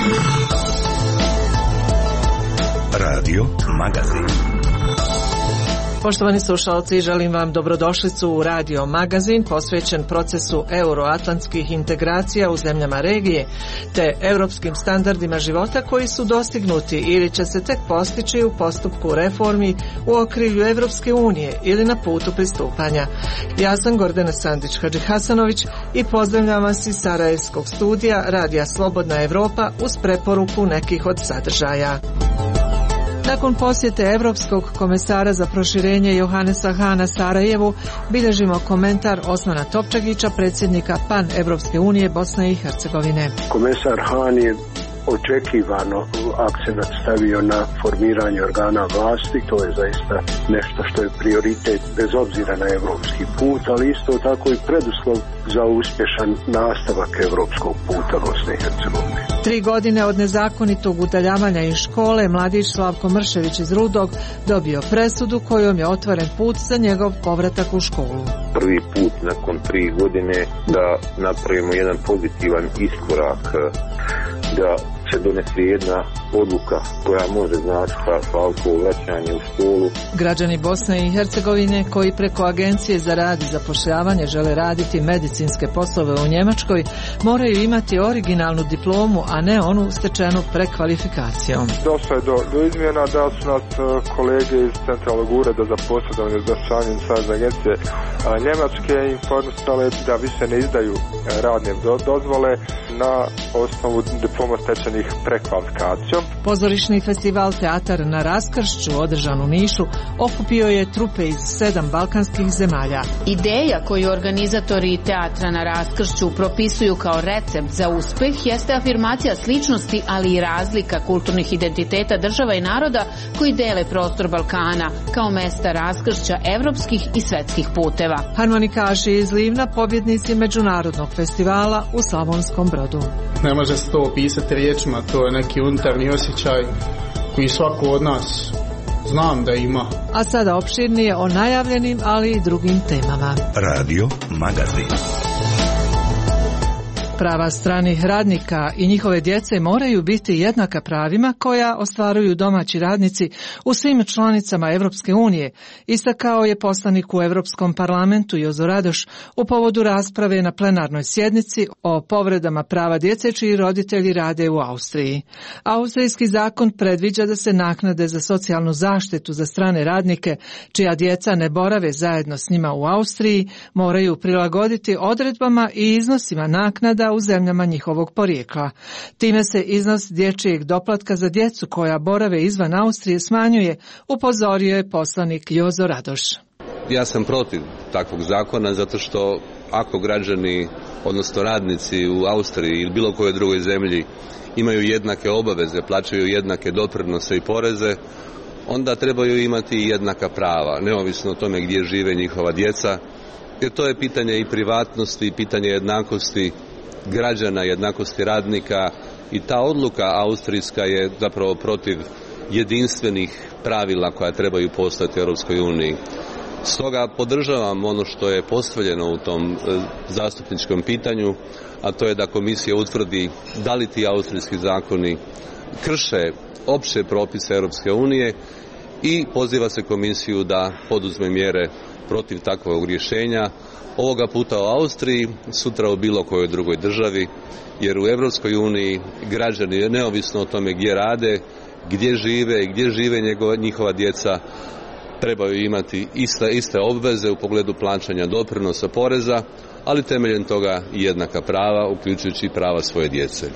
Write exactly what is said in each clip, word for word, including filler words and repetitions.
Radio Magazin. Poštovani slušalci, želim vam dobrodošlicu u Radio Magazin posvećen procesu euroatlantskih integracija u zemljama regije te europskim standardima života koji su dostignuti ili će se tek postići u postupku reformi u okrilju Evropske unije ili na putu pristupanja. Ja sam Gordana Sandić-Hadžihasanović i pozdravljam vas iz Sarajevskog studija Radija Slobodna Evropa uz preporuku nekih od sadržaja. Nakon posjete Evropskog komesara za proširenje Johanesa Hana Sarajevu, bilježimo komentar Osmana Topčagića, predsjednika Pan-Evropske unije Bosne i Hercegovine. Komesar Han je očekivano akcenat stavio na formiranje organa vlasti, to je zaista nešto što je prioritet bez obzira na evropski put, ali isto tako i preduslov za uspješan nastavak evropskog puta Bosne i Hercegovine. Tri godine od nezakonitog udaljavanja iz škole, mladić Slavko Mršević iz Rudog dobio presudu kojom je otvoren put za njegov povratak u školu. Prvi put nakon tri godine da napravimo jedan pozitivan iskorak, da se donese jedna odluka koja može značiti Slavkovo vraćanje u školu. Građani Bosne i Hercegovine koji preko Agencije za rad i zapošljavanje žele raditi medicinske poslove u Njemačkoj moraju imati originalnu diplomu, a ne onu stečenu prekvalifikacijom. Došlo je do, do izmjena da su nas kolege iz Centralnog ureda za posredovanje za zapošljavanje Savezne agencije Njemačke informisale da više ne izdaju radne dozvole na osnovu diploma stečenih prekvalifikacijom. Pozorišni festival Teatar na raskršću održan u Nišu okupio je trupe iz sedam balkanskih zemalja. Ideja koju organizatori Teatra na raskršću propisuju kao recept za uspeh jeste afirmacija sličnosti, ali i razlika kulturnih identiteta država i naroda koji dele prostor Balkana kao mesta raskršća evropskih i svetskih puteva. Harmonikaši iz Livna pobjednici međunarodnog festivala u Slavonskom Brodu. Ne može se to opisati riječima, to je neki unutarnji osjećaj koji svako od nas znam da ima. A sada opširnije o najavljenim, ali i drugim temama. Radio Magazin. Prava stranih radnika i njihove djece moraju biti jednaka pravima koja ostvaruju domaći radnici u svim članicama Evropske unije, istakao je poslanik u Europskom parlamentu Jozo Radoš u povodu rasprave na plenarnoj sjednici o povredama prava djece čiji roditelji rade u Austriji. Austrijski zakon predviđa da se naknade za socijalnu zaštitu za strane radnike čija djeca ne borave zajedno s njima u Austriji moraju prilagoditi odredbama i iznosima naknada u zemljama njihovog porijekla. Time se iznos dječjeg doplatka za djecu koja borave izvan Austrije smanjuje, upozorio je poslanik Jozo Radoš. Ja sam protiv takvog zakona zato što ako građani, odnosno radnici u Austriji ili bilo kojoj drugoj zemlji imaju jednake obaveze, plaćaju jednake doprinose i poreze, onda trebaju imati jednaka prava, neovisno o tome gdje žive njihova djeca, jer to je pitanje i privatnosti, pitanje jednakosti građana, jednakosti radnika i ta odluka austrijska je zapravo protiv jedinstvenih pravila koja trebaju postojati u Europskoj uniji. Stoga podržavam ono što je postavljeno u tom zastupničkom pitanju, a to je da komisija utvrdi da li ti austrijski zakoni krše opće propise Europske unije i poziva se komisiju da poduzme mjere protiv takvog rješenja. Ovoga puta u Austriji, sutra u bilo kojoj drugoj državi, jer u Europskoj uniji građani, neovisno o tome gdje rade, gdje žive i gdje žive njegova, njihova djeca, trebaju imati iste, iste obveze u pogledu plaćanja doprinosa, poreza, ali temeljem toga i jednaka prava, uključujući i prava svoje djece.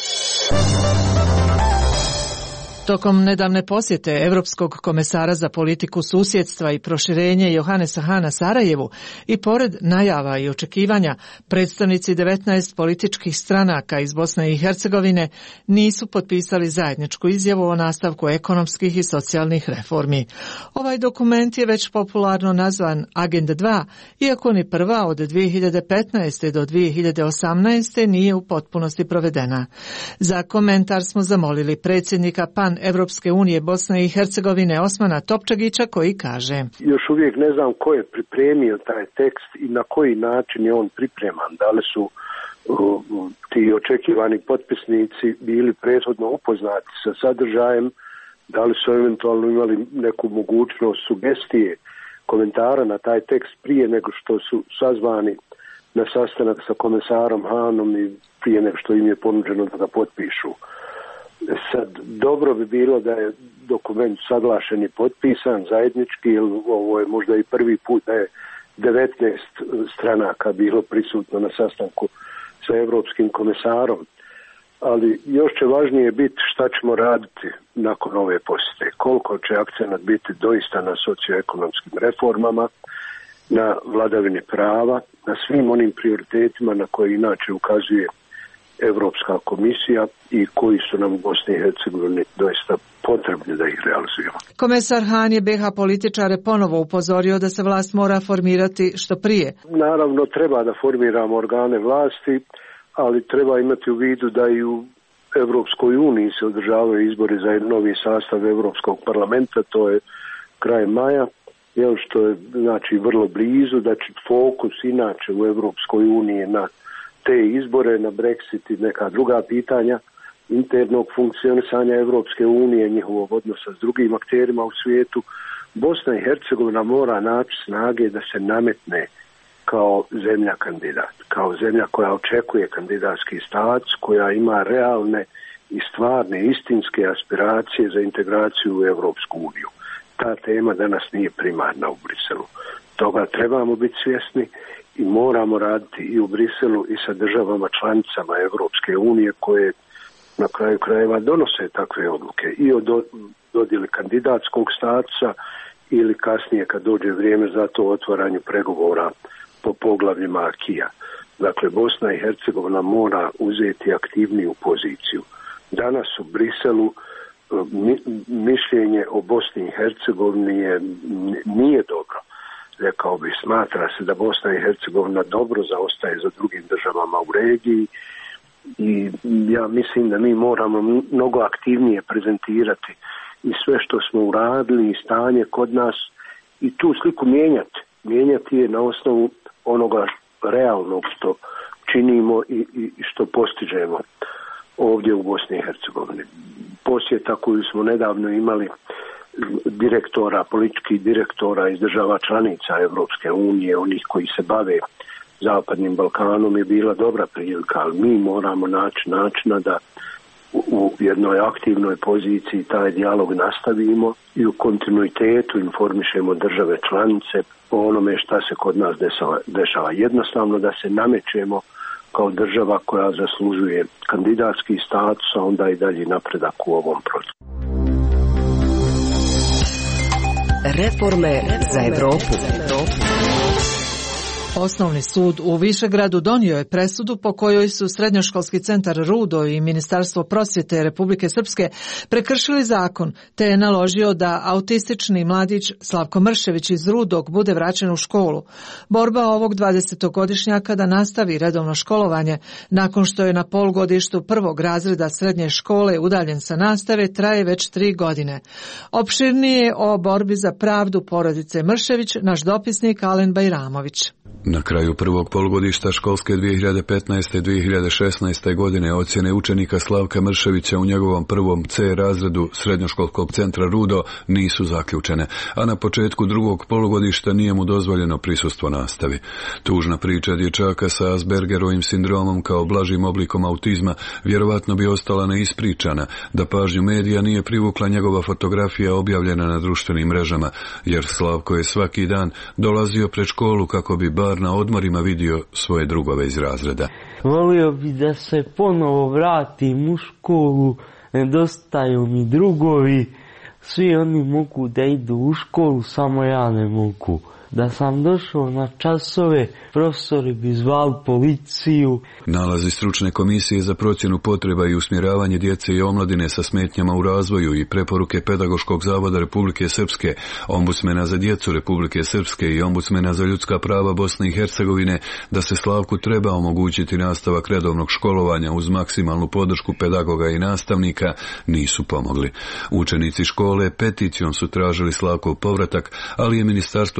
Tokom nedavne posjete Europskog komesara za politiku susjedstva i proširenje Johanesa Hana Sarajevu i pored najava i očekivanja, predstavnici devetnaest političkih stranaka iz Bosne i Hercegovine nisu potpisali zajedničku izjavu o nastavku ekonomskih i socijalnih reformi. Ovaj dokument je već popularno nazvan Agenda dva, iako ni prva od dvije hiljade petnaeste do dvije hiljade osamnaeste nije u potpunosti provedena. Za komentar smo zamolili predsjednika Pan Evropske unije Bosne i Hercegovine Osmana Topčagića koji kaže: Još uvijek ne znam ko je pripremio taj tekst i na koji način je on pripreman. Da li su ti očekivani potpisnici bili prethodno upoznati sa sadržajem, da li su eventualno imali neku mogućnost sugestije, komentara na taj tekst prije nego što su sazvani na sastanak sa komesarom Hanom i prije nego što im je ponuđeno da ga potpišu. Sad, dobro bi bilo da je dokument saglašen i potpisan zajednički, jer ovo je možda i prvi put da je devetnaest stranaka bilo prisutno na sastanku sa Europskim komesarom. Ali još će važnije biti šta ćemo raditi nakon ove posjete. Koliko će akcenat biti doista na socioekonomskim reformama, na vladavini prava, na svim onim prioritetima na koje inače ukazuje Europska komisija i koji su nam u Bosni i Hercegovini doista potrebni da ih realizujemo. Komesar Han je be ha političare ponovo upozorio da se vlast mora formirati što prije. Naravno, treba da formiramo organe vlasti, ali treba imati u vidu da i u Europskoj uniji se održavaju izbori za novi sastav Europskog parlamenta, to je kraj maja, jel, što je znači vrlo blizu, da će fokus inače u Europskoj uniji na te izbore, na Brexit i neka druga pitanja internog funkcionisanja Europske unije, njihovog odnosa s drugim akterima u svijetu. Bosna i Hercegovina mora naći snage da se nametne kao zemlja kandidat, kao zemlja koja očekuje kandidatski status, koja ima realne i stvarne, istinske aspiracije za integraciju u Europsku uniju. Ta tema danas nije primarna u Briselu. Toga trebamo biti svjesni i moramo raditi i u Briselu i sa državama članicama Europske unije koje na kraju krajeva donose takve odluke i o dodjeli kandidatskog statusa ili kasnije kad dođe vrijeme za to otvaranju pregovora po poglavljima akija. Dakle, Bosna i Hercegovina mora uzeti aktivniju poziciju. Danas u Briselu mi, mišljenje o Bosni i Hercegovini je, nije dobro. Rekao bi, smatra se da Bosna i Hercegovina dobro zaostaje za drugim državama u regiji i ja mislim da mi moramo mnogo aktivnije prezentirati i sve što smo uradili i stanje kod nas i tu sliku mijenjati. Mijenjati je na osnovu onoga realnog što činimo i, i što postižemo ovdje u Bosni i Hercegovini. Posjeta koju smo nedavno imali direktora, političkih direktora iz država članica Europske unije, onih koji se bave Zapadnim Balkanom, je bila dobra prilika, ali mi moramo naći načina da u jednoj aktivnoj poziciji taj dijalog nastavimo i u kontinuitetu informišemo države članice o onome šta se kod nas dešava. dešava. Jednostavno da se namećemo kao država koja zaslužuje kandidatski status, a onda i dalje napredak u ovom procesu. Reforme za Evropu. Osnovni sud u Višegradu donio je presudu po kojoj su Srednjoškolski centar Rudo i Ministarstvo prosvjete Republike Srpske prekršili zakon, te je naložio da autistični mladić Slavko Mršević iz Rudog bude vraćen u školu. Borba ovog dvadesetogodišnjaka da nastavi redovno školovanje, nakon što je na polugodištu prvog razreda srednje škole udaljen sa nastave, traje već tri godine. Opširnije o borbi za pravdu porodice Mršević naš dopisnik Alen Bajramović. Na kraju prvog polugodišta školske dvije hiljade petnaeste dvije hiljade šesnaeste. godine ocjene učenika Slavka Mrševića u njegovom prvom C razredu Srednjoškolskog centra Rudo nisu zaključene, a na početku drugog polugodišta nije mu dozvoljeno prisustvo nastavi. Tužna priča dječaka sa Aspergerovim sindromom kao blažim oblikom autizma vjerovatno bi ostala neispričana da pažnju medija nije privukla njegova fotografija objavljena na društvenim mrežama, jer Slavko je svaki dan dolazio pred školu kako bi bar na odmorima vidio svoje drugove iz razreda. Volio bi da se ponovo vratim u školu, nedostaju mi drugovi, svi oni mogu da idu u školu, samo ja ne mogu. Da sam došao na časove, profesori bi zvali policiju. Nalazi stručne komisije za procjenu potreba i usmjeravanje djece i omladine sa smetnjama u razvoju i preporuke Pedagoškog zavoda Republike Srpske, Ombudsmena za djecu Republike Srpske i Ombudsmena za ljudska prava Bosne i Hercegovine da se Slavku treba omogućiti nastavak redovnog školovanja uz maksimalnu podršku pedagoga i nastavnika nisu pomogli. Učenici škole peticijom su tražili Slavkov povratak, ali je Ministarstvo prosvjete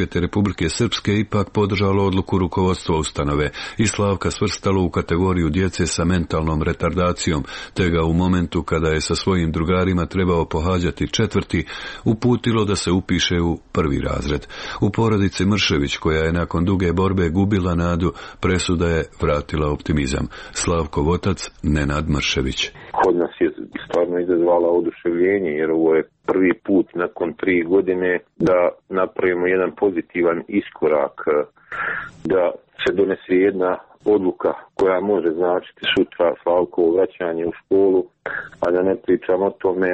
prosvjete Republike Srpske ipak podržalo odluku rukovodstva ustanove i Slavka svrstalo u kategoriju djece sa mentalnom retardacijom, te ga u momentu kada je sa svojim drugarima trebao pohađati četvrti, uputilo da se upiše u prvi razred. U porodici Mršević, koja je nakon duge borbe gubila nadu, presuda je vratila optimizam. Slavkov otac Nenad Mršević. Kod nas je stvarno izazvala oduševljenje, jer ovo je prvi put nakon tri godine da napravimo jedan pozitivan iskorak, da se donese jedna odluka koja može značiti sutra Slavkovo vraćanje u školu, a da ne pričam o tome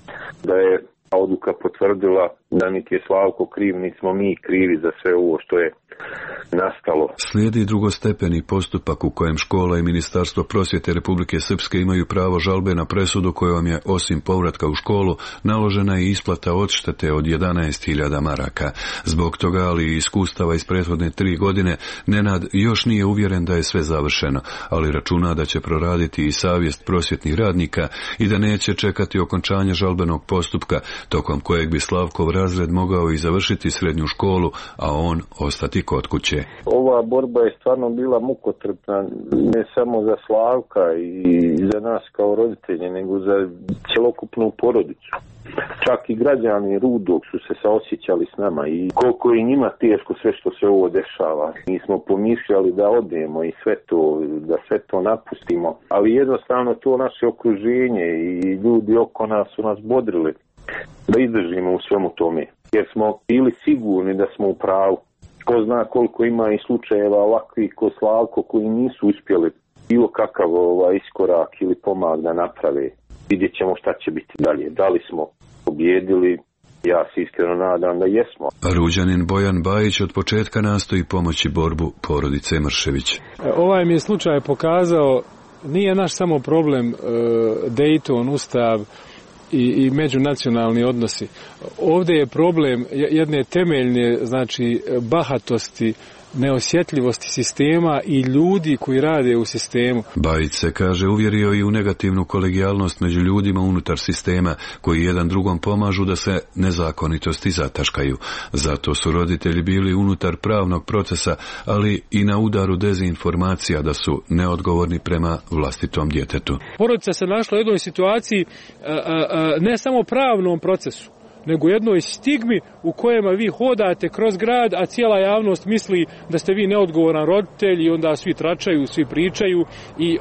da je odluka potvrdila da niti je Slavko kriv, niti smo mi krivi za sve ovo što je nastalo. Slijedi drugostepeni postupak u kojem škola i Ministarstvo prosvjete Republike Srpske imaju pravo žalbe na presudu kojom je, osim povratka u školu, naložena i isplata odštete od jedanaest hiljada maraka. Zbog toga, ali i iskustava iz prethodne tri godine, Nenad još nije uvjeren da je sve završeno, ali računa da će proraditi i savjest prosvjetnih radnika i da neće čekati okončanje žalbenog postupka, tokom kojeg bi Slavkov razred mogao i završiti srednju školu, a on ostati kod kuće. Ova borba je stvarno bila mukotrpna, ne samo za Slavka i za nas kao roditelje, nego za cjelokupnu porodicu. Čak i građani Rudog su se saosjećali s nama i koliko je njima teško sve što se ovo dešava. Mi smo pomišljali da odemo i sve to, da sve to napustimo, ali jednostavno to naše okruženje i ljudi oko nas su nas bodrili da izdržimo u svemu tome, jer smo bili sigurni da smo u pravu. Ko zna koliko ima i slučajeva ovakvih ko Slavko koji nisu uspjeli bilo kakav ovaj iskorak ili pomak da naprave. Vidjet ćemo šta će biti dalje. Da li smo pobjedili? Ja se iskreno nadam da jesmo. Ruđanin Bojan Bajić od početka nastoji pomoći borbu porodice Mršević. Ovaj mi je slučaj pokazao, nije naš samo problem e, Dayton, Ustav i, i međunacionalni odnosi. Ovdje je problem jedne temeljne, znači, bahatosti, neosjetljivosti sistema i ljudi koji rade u sistemu. Bajić se, kaže, uvjerio i u negativnu kolegijalnost među ljudima unutar sistema, koji jedan drugom pomažu da se nezakonitosti zataškaju. Zato su roditelji bili unutar pravnog procesa, ali i na udaru dezinformacija da su neodgovorni prema vlastitom djetetu. Porodica se našla u jednoj situaciji, a, a, a, ne samo pravnom procesu, nego jednoj stigmi u kojima vi hodate kroz grad, a cijela javnost misli da ste vi neodgovoran roditelj i onda svi tračaju, svi pričaju i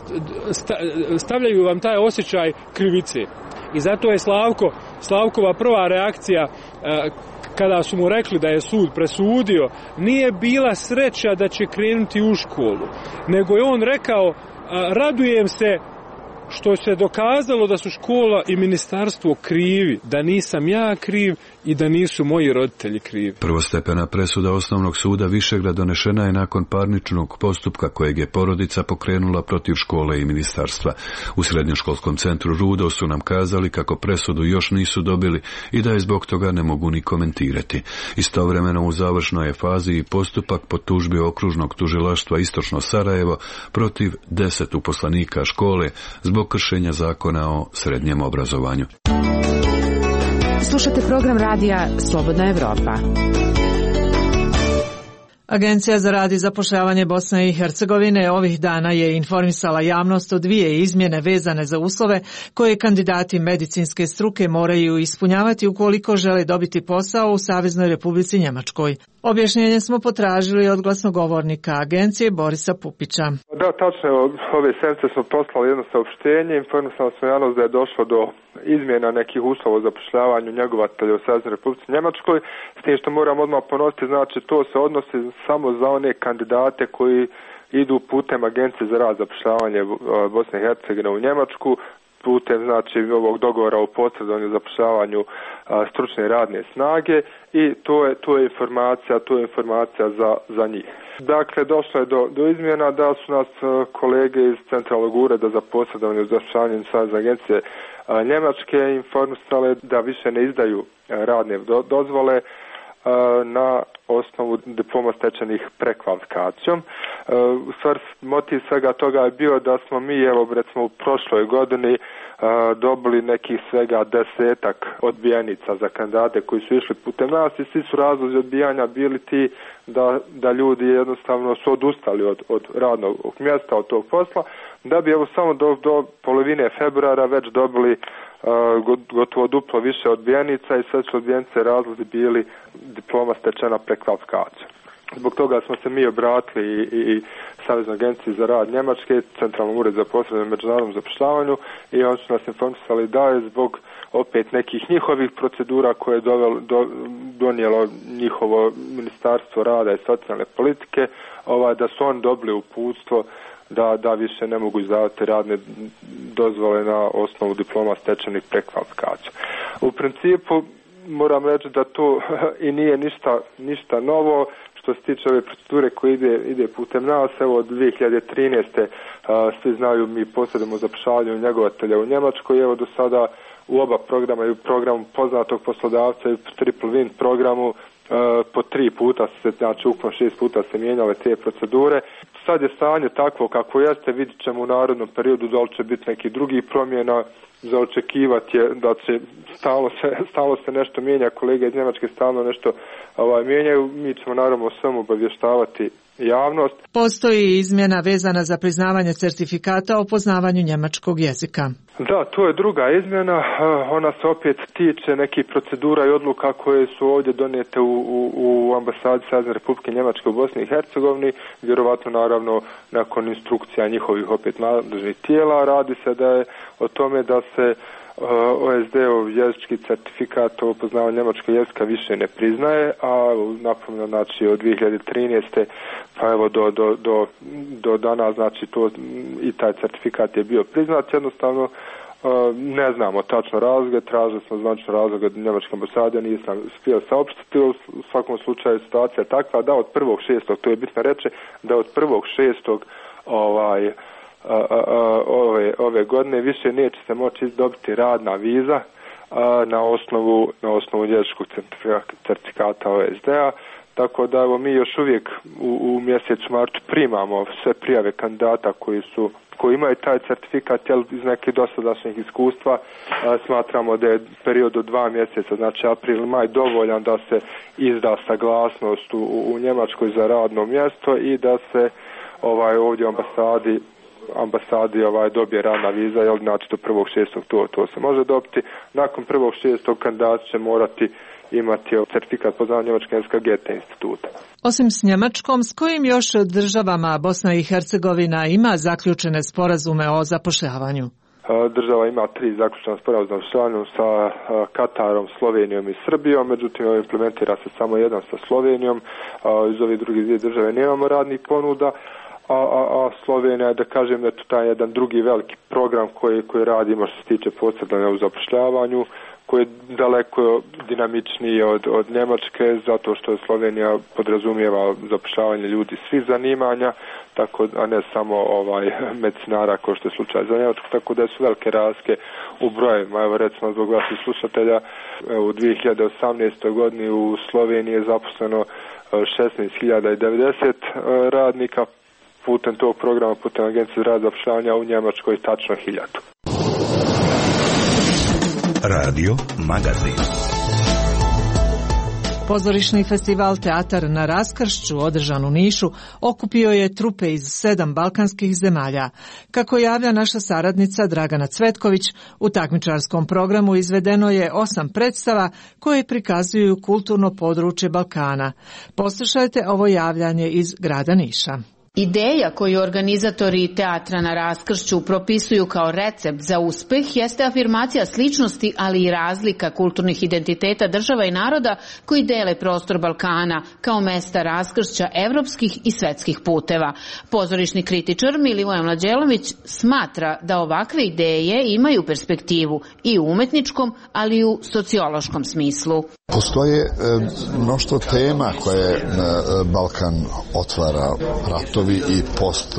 stavljaju vam taj osjećaj krivice. I zato je Slavko, Slavkova prva reakcija kada su mu rekli da je sud presudio, nije bila sreća da će krenuti u školu, nego je on rekao, radujem se što se dokazalo da su škola i ministarstvo krivi, da nisam ja kriv i da nisu moji roditelji krivi. Prvostepena presuda Osnovnog suda Višegrad donešena je nakon parničnog postupka kojeg je porodica pokrenula protiv škole i ministarstva. U Srednjoškolskom centru Rudo su nam kazali kako presudu još nisu dobili i da je zbog toga ne mogu ni komentirati. Istovremeno u završnoj je fazi i postupak po tužbi Okružnog tužilaštva Istočno Sarajevo protiv deset uposlenika škole zbog kršenja zakona o srednjem obrazovanju. Slušate program radija Slobodna Evropa. Agencija za rad i zapošljavanje Bosne i Hercegovine ovih dana je informisala javnost o dvije izmjene vezane za uslove koje kandidati medicinske struke moraju ispunjavati ukoliko žele dobiti posao u Saveznoj Republici Njemačkoj. Objašnjenje smo potražili od glasnogovornika agencije Borisa Pupića. Da, tačno, ove sedmice smo poslali jedno saopštenje, informisali smo javnost da je došlo do izmjena nekih uslova o zapošljavanju njegovatelja u Saveznoj Republici Njemačkoj, s tim što moram odmah ponoviti, znači to se odnosi samo za one kandidate koji idu putem Agencije za rad i zapošljavanje Bosne i Hercegovine u Njemačku, putem znači ovog dogovora o posredovanju i zapošljavanju a, stručne radne snage i to je, to je informacija, to je informacija za, za njih. Dakle, došlo je do, do izmjena da su nas kolege iz Centralnog ureda za posredovanje i zapošljavanje Savezne agencije a, Njemačke informisale da više ne izdaju radne do, dozvole na osnovu diploma stečenih prekvalifikacijom. U stvari motiv svega toga je bio da smo mi, evo recimo u prošloj godini, dobili nekih svega desetak odbijenica za kandidate koji su išli putem nas i svi su razlozi odbijanja bili ti da, da ljudi jednostavno su odustali od, od radnog mjesta, od tog posla, da bi evo samo do, do polovine februara već dobili uh, gotovo duplo više odbijenica i sve su odbijenice razlozi bili diploma stečena prekvalifikacijom. Zbog toga smo se mi obratili i, i, i Saveznoj agenciji za rad Njemačke, Centralnom uredu za poslove međunarodnom zapošljavanju i oni su nas informisali da je zbog opet nekih njihovih procedura koje je dovel, do, donijelo njihovo Ministarstvo rada i socijalne politike, ovaj, da su oni dobili uputstvo da, da više ne mogu izdavati radne dozvole na osnovu diploma stečenih prekvalifikacija. U principu moram reći da to i nije ništa, ništa novo. Što se tiče ove procedure koje ide, ide putem nas, evo od dvije hiljade trinaeste. A, svi znaju, mi posjedujemo zapošljavanje njegovatelja u Njemačkoj, evo do sada u oba programa i u programu poznatog poslodavca i u Triple Win programu a, po tri puta se, znači ukupno šest puta se mijenjale te procedure. Sad je stanje takvo kako jeste, vidjet ćemo u narodnom periodu da li će biti neki drugi promjena. Za očekivati je da će stalno se, stalno se nešto mijenja, kolege iz Njemačke stalno nešto ovaj, mijenjaju, mi ćemo naravno samo obavještavati javnost. Postoji izmjena vezana za priznavanje certifikata o poznavanju njemačkog jezika. Da, to je druga izmjena, ona se opet tiče nekih procedura i odluka koje su ovdje donijete u, u, u ambasadi Savezne Republike Njemačke u Bosni i Hercegovini, vjerovatno naravno nakon instrukcija njihovih opet nadležnih tijela. Radi se da je o tome da se O S D-ov jezički certifikat o poznavanju njemačkog jezika više ne priznaje, a napomeno znači od dvije hiljade trinaeste pa evo do, do, do, do danas znači to i taj certifikat je bio priznat, jednostavno ne znamo tačno razloge, tražili smo zvanično razloge od njemačke ambasade, nisam htio saopštiti, u svakom slučaju situacija je takva da od prvog šestog, to je bitno reći, da od prvog šestog ovaj A, a, a, ove, ove godine više neće se moći dobiti radna viza a, na osnovu na osnovu jezičkog certifikata O S D-a, tako da evo mi još uvijek u, u mjesecu martu primamo sve prijave kandidata koji su koji imaju taj certifikat, jel iz nekih dosadašnjih iskustva a, smatramo da je period od dva mjeseca, znači april, maj, dovoljan da se izda saglasnost u, u Njemačkoj za radno mjesto i da se ovaj ovdje u ambasadi ambasadi ovaj dobije radna viza, jel znači do prvog šestog to, to se može dobiti. Nakon prvog šestog kandidat će morati imati certifikat poznavanja njemačkog jezika Goethe instituta. Osim s Njemačkom, s kojim još državama Bosna i Hercegovina ima zaključene sporazume o zapošljavanju? Država ima tri zaključena sporazuma o zapošljavanju sa Katarom, Slovenijom i Srbijom, međutim implementira se samo jedan sa Slovenijom, iz ovih drugih dvije države nemamo radnih ponuda. A, a, a Slovenija je, da kažem, da je to taj jedan drugi veliki program koji, koji radimo što se tiče posredovanja u zapošljavanju, koji je daleko dinamičniji od, od Njemačke, zato što Slovenija podrazumijeva zapošljavanje ljudi svih zanimanja, tako, a ne samo ovaj medicinara kao što je slučaj za Njemačku, tako da su velike razlike u brojevima. Evo recimo zbog vaših slušatelja, u dvije hiljade osamnaestoj godini u Sloveniji je zaposleno šesnaest hiljada devedeset radnika, putem tog programa, putem Agencije za rad i zapošljavanje, u Njemačkoj tačno hiljadu. Radio Magazin. Pozorišni festival Teatar na raskršću, održan u Nišu, okupio je trupe iz sedam balkanskih zemalja. Kako javlja naša saradnica Dragana Cvetković, u takmičarskom programu izvedeno je osam predstava koje prikazuju kulturno područje Balkana. Poslušajte ovo javljanje iz grada Niša. Ideja koju organizatori Teatra na raskršću propisuju kao recept za uspeh jeste afirmacija sličnosti, ali i razlika kulturnih identiteta država i naroda koji dele prostor Balkana kao mesta raskršća evropskih i svetskih puteva. Pozorišni kritičar Milivoje Mlađelović smatra da ovakve ideje imaju perspektivu i u umetničkom, ali i u sociološkom smislu. Postoje e, mnoštvo tema koje e, Balkan otvara, ratovi, pojavi i post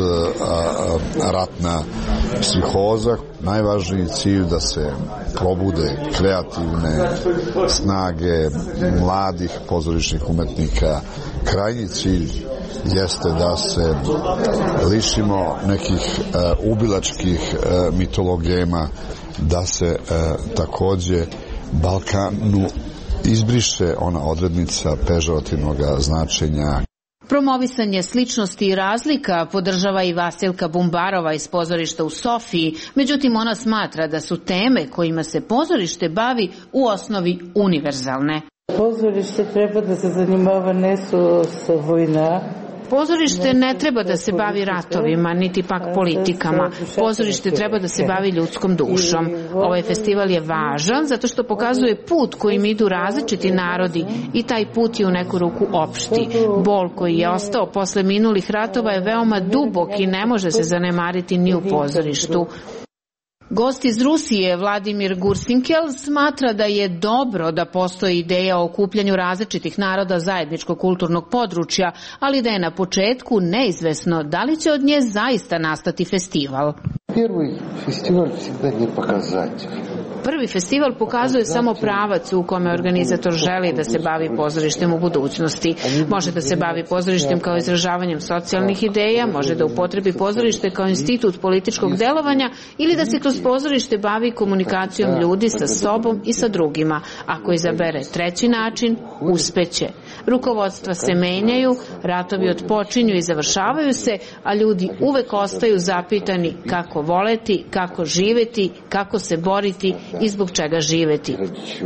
ratna psihoza. Najvažniji cilj da se probude kreativne snage mladih pozorišnih umetnika. Krajnji cilj jeste da se lišimo nekih uh, ubilačkih uh, mitologema, da se uh, takođe Balkanu izbriše ona odrednica pežorativnog značenja. Promovisanje sličnosti i razlika podržava i Vasilka Bumbarova iz pozorišta u Sofiji, međutim ona smatra da su teme kojima se pozorište bavi u osnovi univerzalne. Pozorište treba da se zanimava ne sa vojna. Pozorište ne treba da se bavi ratovima, niti pak politikama. Pozorište treba da se bavi ljudskom dušom. Ovaj festival je važan zato što pokazuje put kojim idu različiti narodi i taj put je u neku ruku opšti. Bol koji je ostao posle minulih ratova je veoma dubok i ne može se zanemariti ni u pozorištu. Gost iz Rusije, Vladimir Gursinkel, smatra da je dobro da postoji ideja o okupljanju različitih naroda zajedničkog kulturnog područja, ali da je na početku neizvesno da li će od nje zaista nastati festival. Prvi festival всегда не показатель. Prvi festival pokazuje samo pravac u kome organizator želi da se bavi pozorištem u budućnosti. Može da se bavi pozorištem kao izražavanjem socijalnih ideja, može da upotrebi pozorište kao institut političkog delovanja ili da se kroz pozorište bavi komunikacijom ljudi sa sobom i sa drugima. Ako izabere treći način, uspeće. Rukovodstva se menjaju, ratovi otpočinju i završavaju se, a ljudi uvek ostaju zapitani kako voleti, kako živeti, kako se boriti i zbog čega živeti.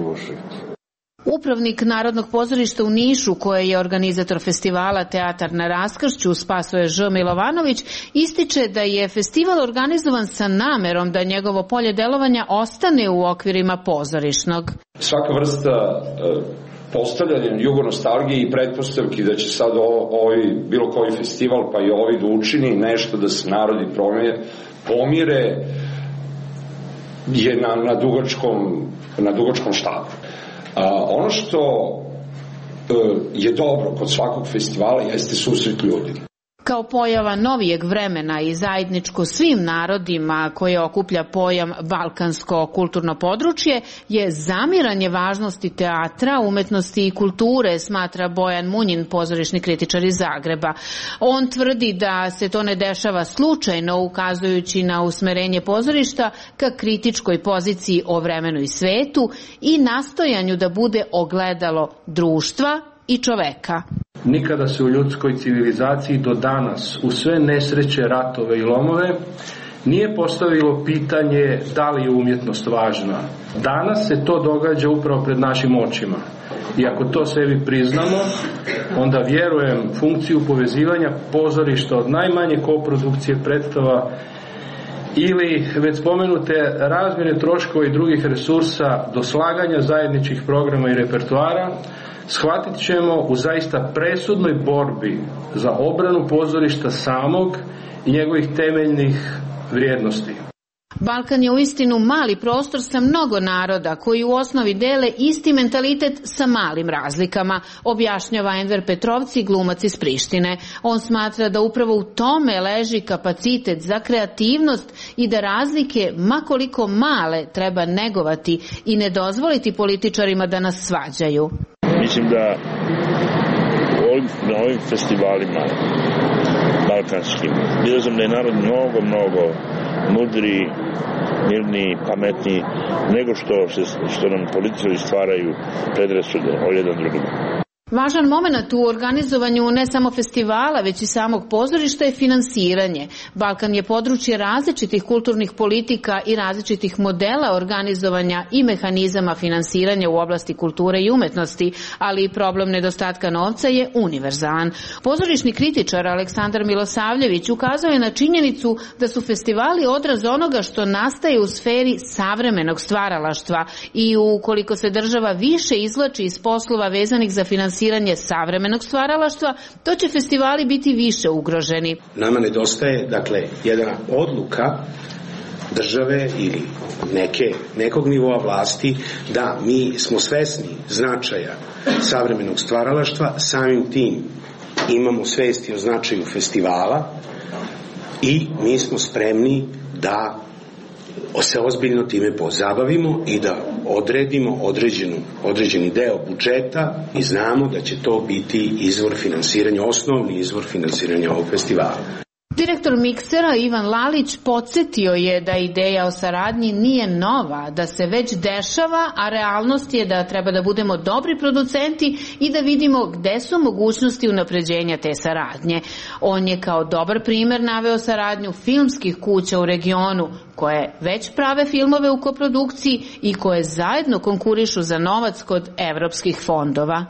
Upravnik Narodnog pozorišta u Nišu, koje je organizator festivala Teatar na raskršću, Spasoje Ž. Milovanović, ističe da je festival organizovan sa namerom da njegovo polje delovanja ostane u okvirima pozorišnog. Svaka vrsta postavljanja jugonostalgije i pretpostavki da će sad ovi, bilo koji festival, pa i ovi da učini nešto da se narodi pomire, je na, na, dugačkom, na dugačkom štapu. A, ono što e, je dobro kod svakog festivala jeste susret ljudi. Kao pojava novijeg vremena i zajedničko svim narodima koje okuplja pojam balkansko kulturno područje je zamiranje važnosti teatra, umetnosti i kulture, smatra Bojan Munjin, pozorišni kritičar iz Zagreba. On tvrdi da se to ne dešava slučajno, ukazujući na usmerenje pozorišta ka kritičkoj poziciji o vremenu i svetu i nastojanju da bude ogledalo društva i čoveka. Nikada se u ljudskoj civilizaciji do danas, u sve nesreće, ratove i lomove, nije postavilo pitanje da li je umjetnost važna. Danas se to događa upravo pred našim očima. I ako to sebi priznamo, onda vjerujem funkciju povezivanja pozorišta od najmanje koprodukcije predstava ili već spomenute razmjene troškova i drugih resursa do slaganja zajedničkih programa i repertoara, shvatit ćemo u zaista presudnoj borbi za obranu pozorišta samog i njegovih temeljnih vrijednosti. Balkan je uistinu mali prostor sa mnogo naroda koji u osnovi dele isti mentalitet sa malim razlikama, objašnjava Enver Petrovci, glumac iz Prištine. On smatra da upravo u tome leži kapacitet za kreativnost i da razlike, makoliko male, treba negovati i ne dozvoliti političarima da nas svađaju. Mislim da na ovim festivalima balkanskim vidio sam da je narod mnogo, mnogo mudri, mirni, pametni nego što, što nam političari stvaraju predrasude o jedan drugom. Važan moment u organizovanju ne samo festivala, već i samog pozorišta je finansiranje. Balkan je područje različitih kulturnih politika i različitih modela organizovanja i mehanizama finansiranja u oblasti kulture i umetnosti, ali i problem nedostatka novca je univerzalan. Pozorišni kritičar Aleksandar Milosavljević ukazao je na činjenicu da su festivali odraz onoga što nastaje u sferi savremenog stvaralaštva i ukoliko se država više izvlači iz poslova vezanih za finansiranje savremenog stvaralaštva, to će festivali biti više ugroženi. Nama nedostaje, dakle, jedna odluka države ili neke, nekog nivoa vlasti da mi smo svesni značaja savremenog stvaralaštva, samim tim imamo svesti o značaju festivala i mi smo spremni da se ozbiljno time pozabavimo i da odredimo određenu, određeni deo budžeta i znamo da će to biti izvor finansiranja, osnovni izvor finansiranja ovog festivala. Direktor Miksera Ivan Lalić podsjetio je da ideja o saradnji nije nova, da se već dešava, a realnost je da treba da budemo dobri producenti i da vidimo gde su mogućnosti unapređenja te saradnje. On je kao dobar primer naveo saradnju filmskih kuća u regionu, koje već prave filmove u koprodukciji i koje zajedno konkurišu za novac kod evropskih fondova.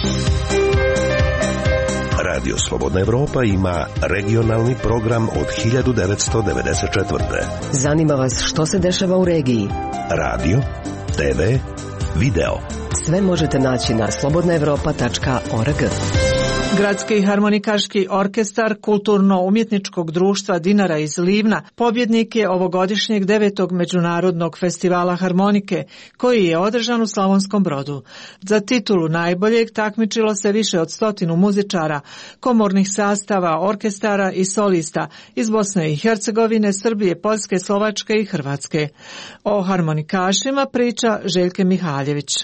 Radio Slobodna Evropa ima regionalni program od hiljadu devetsto devedeset četvrte. Zanima vas što se dešava u regiji? Radio, te ve, video. Sve možete naći na slobodna evropa tačka org. Gradski harmonikaški orkestar Kulturno-umjetničkog društva Dinara iz Livna pobjednik je ovogodišnjeg devetog međunarodnog festivala harmonike, koji je održan u Slavonskom Brodu. Za titulu najboljeg takmičilo se više od stotinu muzičara, komornih sastava, orkestara i solista iz Bosne i Hercegovine, Srbije, Poljske, Slovačke i Hrvatske. O harmonikašima priča Željke Mihaljević.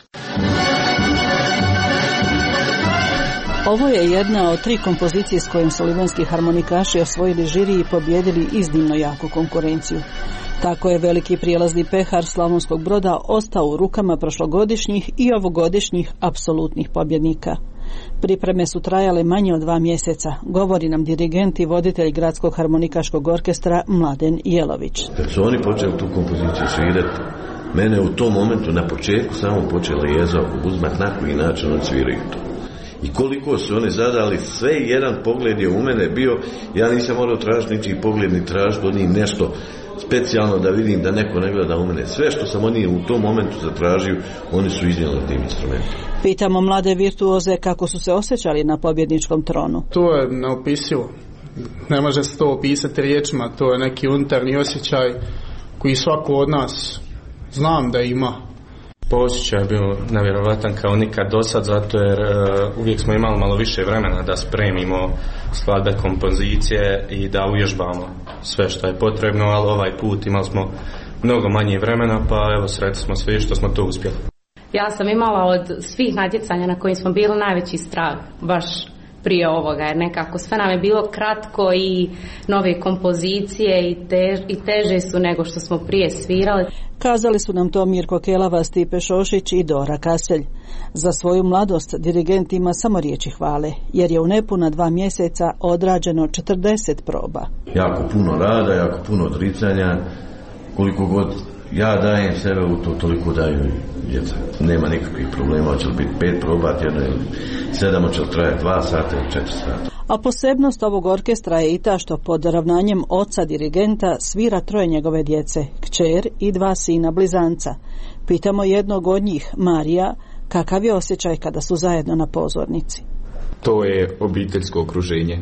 Ovo je jedna od tri kompozicije s kojim su livanski harmonikaši osvojili žiri i pobjedili iznimno jaku konkurenciju. Tako je veliki prijelazni pehar Slavonskog Broda ostao u rukama prošlogodišnjih i ovogodišnjih apsolutnih pobjednika. Pripreme su trajale manje od dva mjeseca, govori nam dirigent i voditelj Gradskog harmonikaškog orkestra Mladen Jelović. Kad su oni počeli tu kompoziciju svirati, mene u tom momentu na početku samo počela jeza uzmat na koji način on sviraju to. I koliko su oni zadali, sve jedan pogled je u mene bio, ja nisam morao tražiti ničiji pogled, ni tražiti od njih nešto specijalno da vidim da neko ne gleda u mene. Sve što sam oni u tom momentu zatražio, oni su iznijeli tim instrumentom. Pitamo mlade virtuoze kako su se osjećali na pobjedničkom tronu. To je neopisivo. Ne može se to opisati riječima, to je neki unutarnji osjećaj koji svako od nas znam da ima. Osjećaj je bio nevjerovatan kao nikad do sad, zato jer uh, uvijek smo imali malo više vremena da spremimo skladbe, kompozicije i da uvježbamo sve što je potrebno, ali ovaj put imali smo mnogo manje vremena, pa evo sretni smo svi što smo to uspjeli. Ja sam imala od svih natjecanja na kojim smo bili najveći strah, baš prije ovoga, jer nekako sve nam je bilo kratko i nove kompozicije i, tež, i teže su nego što smo prije svirali. Kazali su nam to Mirko Kelava, Stipe Šošić i Dora Kaselj. Za svoju mladost dirigent ima samo riječi hvale, jer je u nepuna dva mjeseca odrađeno četrdeset proba. Jako puno rada, jako puno odricanja, koliko god ja dajem sebe u to, toliko daju djeca. Nema nikakvih problema, hoće li biti pet proba tjedno ili sedam, hoće li trajati dva sata ili četiri sata. A posebnost ovog orkestra je i ta što pod ravnanjem oca dirigenta svira troje njegove djece, kćer i dva sina blizanca. Pitamo jednog od njih, Marija, kakav je osjećaj kada su zajedno na pozornici. To je obiteljsko okruženje.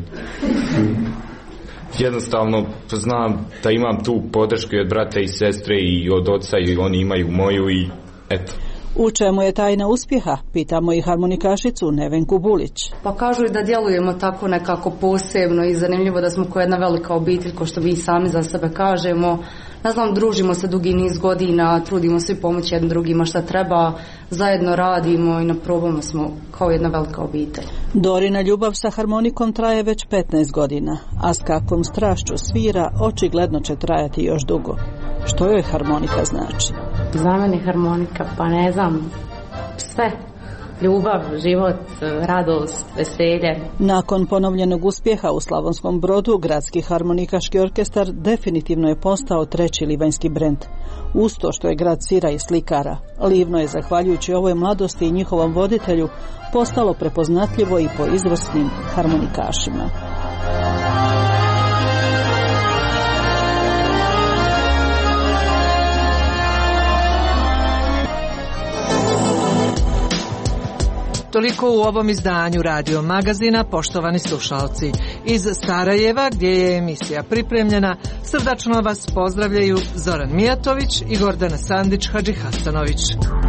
Jednostavno znam da imam tu podršku od brata i sestre i od oca i oni imaju moju i eto. U čemu je tajna uspjeha? Pitamo i harmonikašicu Nevenku Bulić. Pa kažu da djelujemo tako nekako posebno i zanimljivo da smo kao jedna velika obitelj, ko što vi sami za sebe kažemo. Ne znam, družimo se dugi niz godina, trudimo se pomoći jednim drugima šta treba, zajedno radimo i na probama smo kao jedna velika obitelj. Dorina ljubav sa harmonikom traje već petnaest godina, a s kakvom strašću svira očigledno će trajati još dugo. Što joj harmonika znači? Za mene harmonika, pa ne znam, sve. Ljubav, život, radost, veselje. Nakon ponovljenog uspjeha u Slavonskom Brodu, Gradski harmonikaški orkestar definitivno je postao treći livanjski brend. Uz to što je grad sira i slikara, Livno je, zahvaljujući ovoj mladosti i njihovom voditelju, postalo prepoznatljivo i po izvrsnim harmonikašima. Toliko u ovom izdanju Radio Magazina, poštovani slušalci. Iz Sarajeva, gdje je emisija pripremljena, srdačno vas pozdravljaju Zoran Mijatović i Gordana Sandić Hadžihasanović.